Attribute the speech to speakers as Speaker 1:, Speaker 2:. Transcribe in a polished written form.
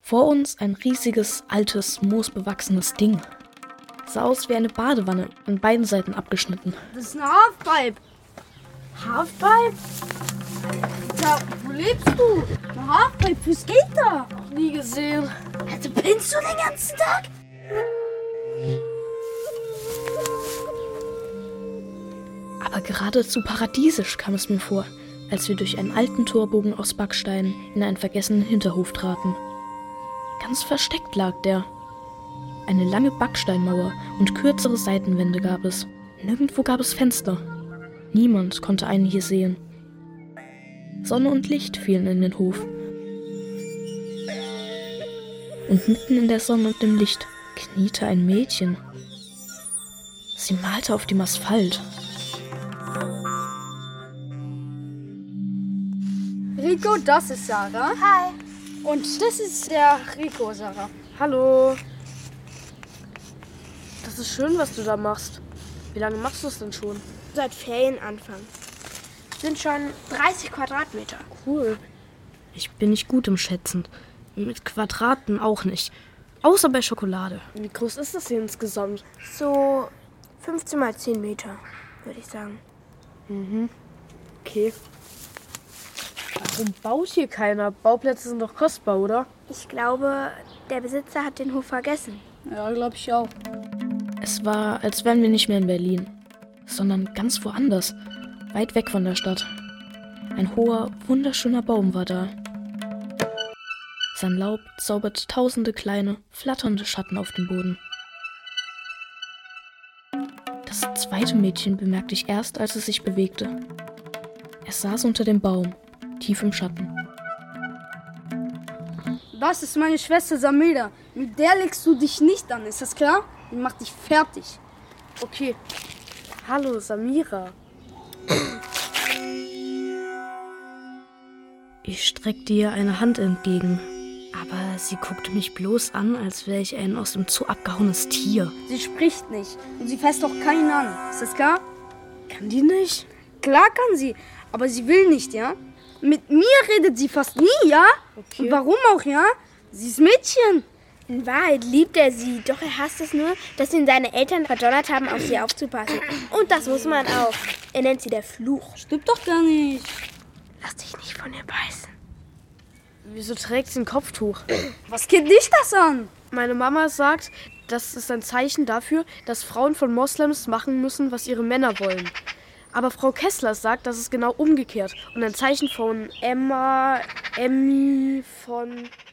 Speaker 1: Vor uns ein riesiges, altes, moosbewachsenes Ding. Sah aus wie eine Badewanne, an beiden Seiten abgeschnitten.
Speaker 2: Das ist eine Halfpipe. Halfpipe? Ja, wo lebst du? Eine Halfpipe für Skater. Noch nie gesehen. Also pinnst du den ganzen Tag?
Speaker 1: Aber geradezu paradiesisch kam es mir vor, als wir durch einen alten Torbogen aus Backsteinen in einen vergessenen Hinterhof traten. Ganz versteckt lag der. Eine lange Backsteinmauer und kürzere Seitenwände gab es. Nirgendwo gab es Fenster. Niemand konnte einen hier sehen. Sonne und Licht fielen in den Hof. Und mitten in der Sonne und dem Licht kniete ein Mädchen. Sie malte auf dem Asphalt.
Speaker 2: Rico, das ist Sarah.
Speaker 3: Hi.
Speaker 2: Und das ist der Rico, Sarah.
Speaker 4: Hallo. Das ist schön, was du da machst. Wie lange machst du es denn schon?
Speaker 3: Seit Ferienanfang. Sind schon 30 Quadratmeter.
Speaker 4: Cool.
Speaker 1: Ich bin nicht gut im Schätzen. Mit Quadraten auch nicht. Außer bei Schokolade.
Speaker 4: Wie groß ist das hier insgesamt?
Speaker 3: So 15 mal 10 Meter, würde ich sagen.
Speaker 4: Okay. Warum baut hier keiner? Bauplätze sind doch kostbar, oder?
Speaker 3: Ich glaube, der Besitzer hat den Hof vergessen.
Speaker 2: Ja, glaube ich auch.
Speaker 1: Es war, als wären wir nicht mehr in Berlin, sondern ganz woanders, weit weg von der Stadt. Ein hoher, wunderschöner Baum war da. Sein Laub zauberte tausende kleine, flatternde Schatten auf dem Boden. Das zweite Mädchen bemerkte ich erst, als es sich bewegte. Es saß unter dem Baum, tief im Schatten.
Speaker 2: Das ist meine Schwester Samira. Mit der legst du dich nicht an, ist das klar? Die macht dich fertig.
Speaker 4: Okay. Hallo, Samira.
Speaker 1: Ich streckte ihr eine Hand entgegen, aber sie guckte mich bloß an, als wäre ich ein aus dem Zoo abgehauenes Tier.
Speaker 2: Sie spricht nicht und sie fasst auch keinen an. Ist das klar?
Speaker 4: Kann die nicht?
Speaker 2: Klar kann sie, aber sie will nicht, ja? Mit mir redet sie fast nie, ja?
Speaker 4: Okay.
Speaker 2: Und warum auch, ja? Sie ist Mädchen.
Speaker 3: In Wahrheit liebt er sie, doch er hasst es nur, dass ihn seine Eltern verdonnert haben, auf sie aufzupassen. Und das muss man auch. Er nennt sie der Fluch.
Speaker 2: Stimmt doch gar nicht.
Speaker 3: Lass dich nicht von ihr beißen.
Speaker 4: Wieso trägt sie ein Kopftuch?
Speaker 2: Was geht dich das an?
Speaker 4: Meine Mama sagt, das ist ein Zeichen dafür, dass Frauen von Moslems machen müssen, was ihre Männer wollen. Aber Frau Kessler sagt, das ist genau umgekehrt und ein Zeichen von Emmy, von...